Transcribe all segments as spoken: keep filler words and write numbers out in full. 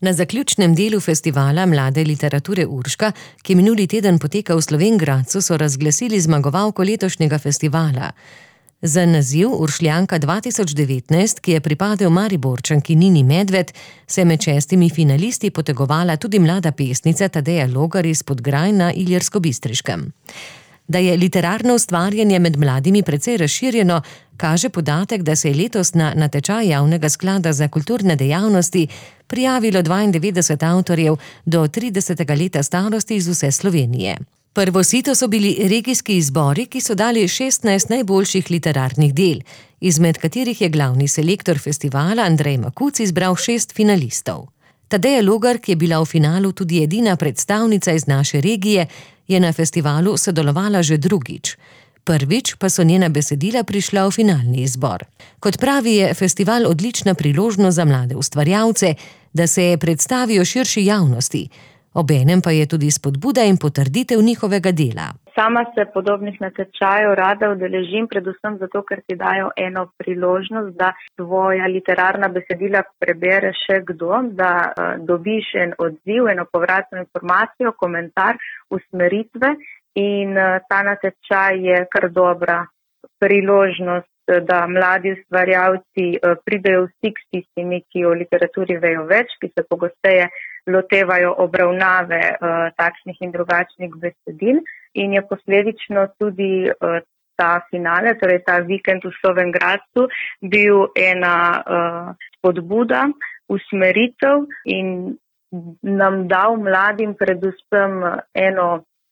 Na zaključnem delu festivala Mlade literature Urška, ki minuli teden poteka v Slovenj Gradcu, so razglasili zmagovalko letošnjega festivala. Za naziv Uršljanka dva tisoč devetnajst, ki je pripadel Mariborčanki Nini Medved, se je med šestimi finalisti potegovala tudi mlada pesnica Tadeja Logar iz Podgraj na Ilirskobistriškem. Da je literarno ustvarjanje med mladimi precej razširjeno, kaže podatek, da se je letos na natečaj Javnega sklada za kulturne dejavnosti prijavilo dvaindevetdeset avtorjev do tridesetega leta starosti iz vse Slovenije. Prvo sito so bili regijski izbori, ki so dali šestnajst najboljših literarnih del, izmed katerih je glavni selektor festivala Andrej Makuc izbral šest finalistov. Tadeja Logar, ki je bila v finalu tudi edina predstavnica iz naše regije, je na festivalu sodelovala že drugič. Prvič pa so njena besedila prišla v finalni izbor. Kot pravi, je festival odlična priložnost za mlade ustvarjalce, da se predstavijo širši javnosti. Obenem pa je tudi spodbuda in potrditev njihovega dela. Sama se podobnih natečajev rada udeležim, predvsem zato, ker ti dajo eno priložnost, da tvoja literarna besedila prebere še kdo, da uh, dobiš en odziv, eno povratno informacijo, komentar, usmeritve in uh, ta natečaj je kar dobra priložnost, da mladi ustvarjalci uh, pridejo v stik s tistimi, ki o literaturi vejo več, ki se pogosteje lotevajo obravnave uh, takšnih in drugačnih besedil in je posledično tudi uh, ta finale, torej ta vikend v Slovenj Gradcu, bil ena uh, spodbuda, usmeritev in nam dal mladim predvsem eno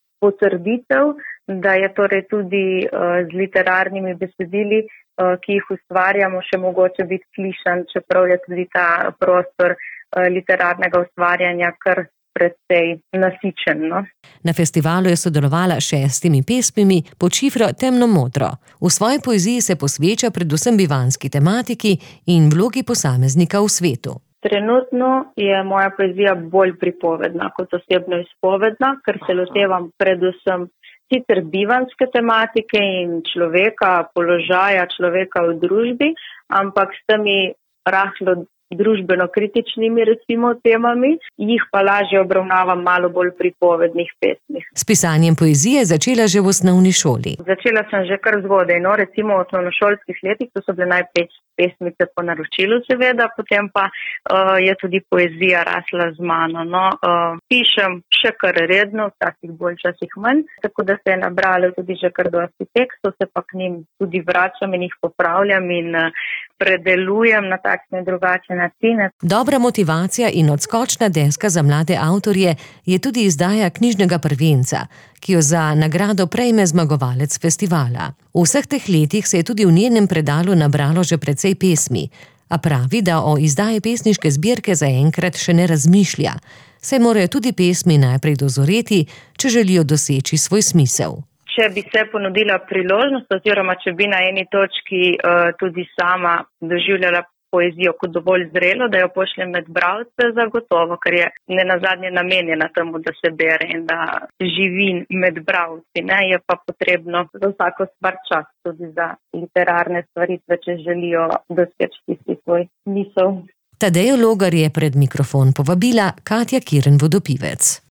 potrditev, da je torej tudi uh, z literarnimi besedili, uh, ki jih ustvarjamo, še mogoče biti slišan, čeprav je tudi ta prostor uh, literarnega ustvarjanja kar precej nasičen. No? Na festivalu je sodelovala šestimi pesmimi pod šifro Temno modro. V svoji poeziji se posveča predvsem bivanjski tematiki in vlogi posameznika v svetu. Trenutno je moja poezija bolj pripovedna kot osebno izpovedna, ker se lotevam predvsem sicer bivanjske tematike in človeka, položaja človeka v družbi, ampak s temi rahlo družbeno kritičnimi recimo temami, jih pa lažje obravnavam malo bolj pripovednih pesmih. S pisanjem poezije začela že v osnovni šoli. Začela sem že kar zgodaj, no, recimo v osnovnošolskih letih, to so bile najprej pesmice po naročilu seveda, potem pa uh, je tudi poezija rasla z mano. No, uh, pišem še kar redno, včasih bolj, včasih manj, tako da se je nabralo tudi že kar dosti tekstov, se pa k njim tudi vračam in jih popravljam in uh, predelujem na takšne drugačne načine. Dobra motivacija in odskočna deska za mlade avtorje je tudi izdaja knjižnega prvenca, ki jo za nagrado prejme zmagovalec festivala. V vseh teh letih se je tudi v njenem predalu nabralo že precej pesmi, a pravi, da o izdaji pesniške zbirke zaenkrat še ne razmišlja, saj morajo tudi pesmi najprej dozoreti, če želijo doseči svoj smisel. Če bi se ponudila priložnost oziroma če bi na eni točki uh, tudi sama doživljala poezijo kot dovolj zrelo, da jo pošljem med bralce, zagotovo, ker je nenazadnje namenjena temu, da se bere in da živi med bralci. Ne? Je pa potrebno za vsako stvar čas tudi za literarne stvaritve, če želijo doseči tisti svoj smisel. Tadejo Logar je pred mikrofon povabila Katja Kirn Vodopivec.